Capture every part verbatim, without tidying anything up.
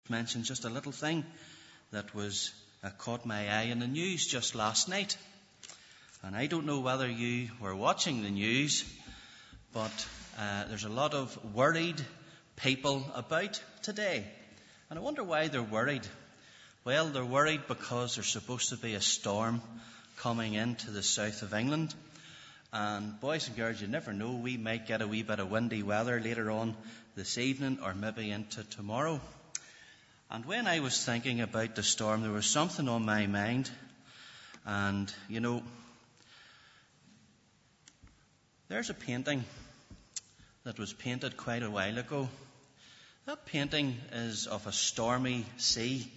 mention just a little thing that was uh, caught my eye in the news just last night. And I don't know whether you were watching the news, but uh, there's a lot of worried people about today. And I wonder why they're worried. Well, they're worried because there's supposed to be a storm coming into the south of England. And boys and girls, you never know, we might get a wee bit of windy weather later on this evening or maybe into tomorrow. And when I was thinking about the storm, there was something on my mind. And, you know, there's a painting that was painted quite a while ago. That painting is of a stormy sea.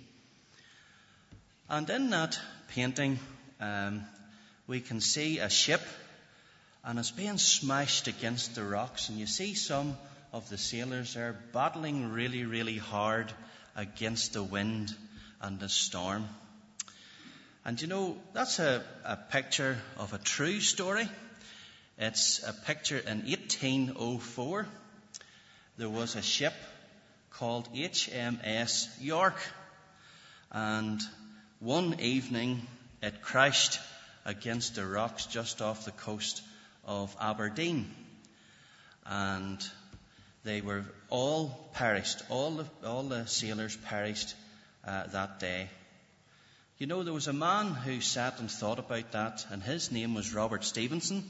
And in that painting, um, we can see a ship, and it's being smashed against the rocks. And you see some of the sailors there battling really, really hard against the wind and the storm. And you know, that's a, a picture of a true story. It's a picture in eighteen oh four. There was a ship called H M S York. And one evening it crashed against the rocks just off the coast of Aberdeen. And they were all perished. All the, all the sailors perished uh, that day. You know, there was a man who sat and thought about that, and his name was Robert Stevenson.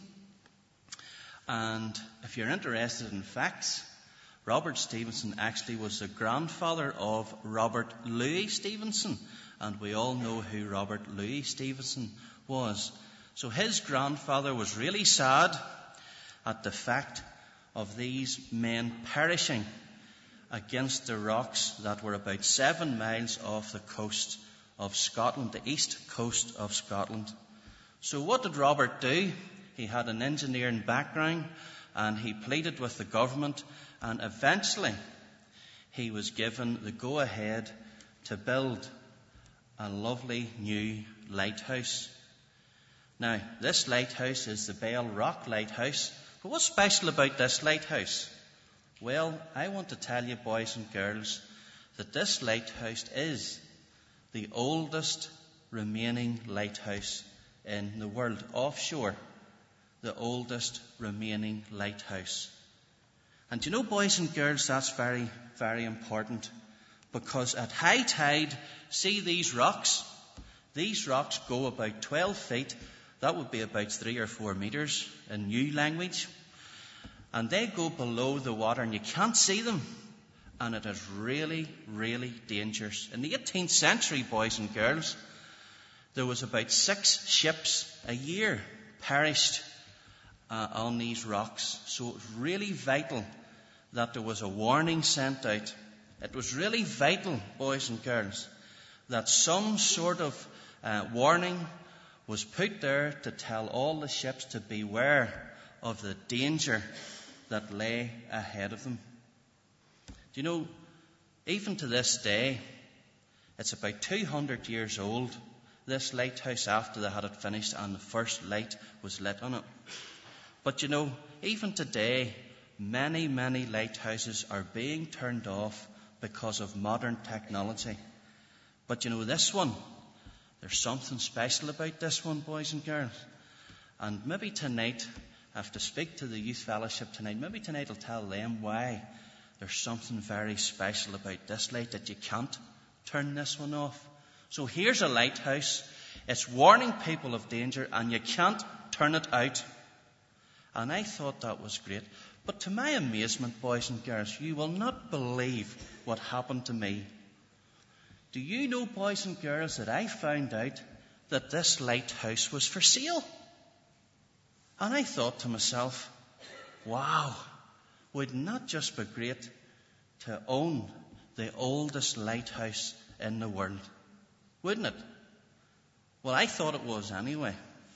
And if you're interested in facts, Robert Stevenson actually was the grandfather of Robert Louis Stevenson. And we all know who Robert Louis Stevenson was. So his grandfather was really sad at the fact of these men perishing against the rocks that were about seven miles off the coast of Scotland, the east coast of Scotland. So what did Robert do? He had an engineering background, and he pleaded with the government, and eventually he was given the go-ahead to build a lovely new lighthouse. Now, this lighthouse is the Bell Rock Lighthouse. But what's special about this lighthouse? Well, I want to tell you, boys and girls, that this lighthouse is the oldest remaining lighthouse in the world, offshore. The oldest remaining lighthouse. And you know, boys and girls, that's very, very important, because at high tide, see these rocks? These rocks go about twelve feet. That would be about three or four meters in new language. And they go below the water and you can't see them. And it is really, really dangerous. In the eighteenth century, boys and girls, there was about six ships a year perished uh, on these rocks. So it was really vital that there was a warning sent out. It was really vital, boys and girls, that some sort of uh, warning was put there to tell all the ships to beware of the danger that lay ahead of them. Do you know, even to this day, it's about two hundred years old, this lighthouse, after they had it finished and the first light was lit on it. But you know, even today, many, many lighthouses are being turned off because of modern technology. But you know, this one, there's something special about this one, boys and girls. And maybe tonight, I have to speak to the youth fellowship tonight. Maybe tonight I'll tell them why there's something very special about this light, that you can't turn this one off. So here's a lighthouse. It's warning people of danger, and you can't turn it out. And I thought that was great. But to my amazement, boys and girls, you will not believe what happened to me. Do you know, boys and girls, that I found out that this lighthouse was for sale? And I thought to myself, wow, wouldn't that just be great to own the oldest lighthouse in the world? Wouldn't it? Well, I thought it was anyway.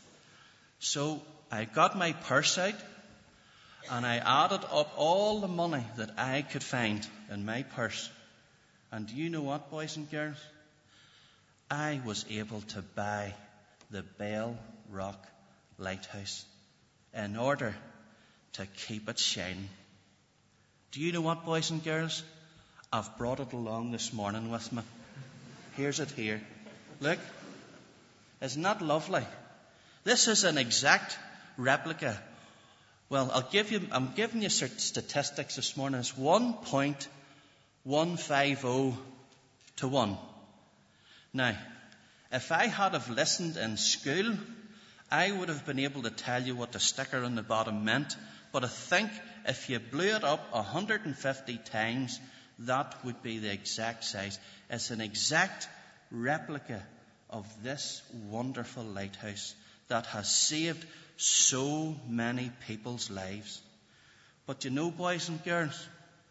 So I got my purse out and I added up all the money that I could find in my purse. And do you know what, boys and girls? I was able to buy the Bell Rock Lighthouse in order to keep it shining. Do you know what, boys and girls? I've brought it along this morning with me. Here's it here. Look. Isn't that lovely? This is an exact replica. Well, I'll give you, I'm giving you statistics this morning. It's one point one five zero to one. Now, if I had have listened in school, I would have been able to tell you what the sticker on the bottom meant. But I think if you blew it up one hundred fifty times, that would be the exact size. It's an exact replica of this wonderful lighthouse that has saved so many people's lives. But you know, boys and girls,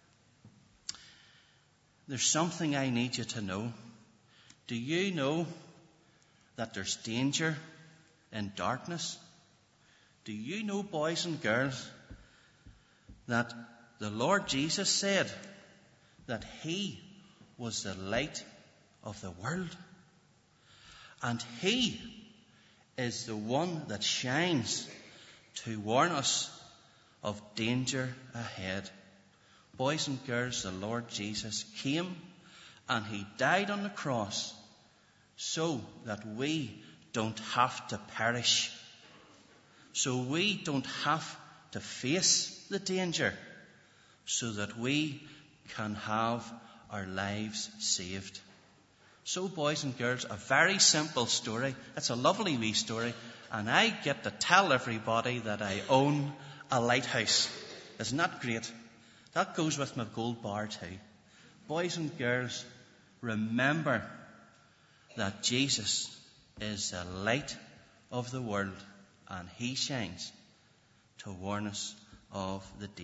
there's something I need you to know. Do you know that there's danger in darkness? Do you know, boys and girls, that the Lord Jesus said that He was the light of the world? And He is the one that shines to warn us of danger ahead. Boys and girls, the Lord Jesus came and He died on the cross so that we don't have to perish. So we don't have to face the danger. So that we can have our lives saved. So, boys and girls, a very simple story. It's a lovely wee story. And I get to tell everybody that I own a lighthouse. Isn't that great? That goes with my gold bar too. Boys and girls, remember that Jesus is the light of the world. And He shines to warn us of the day.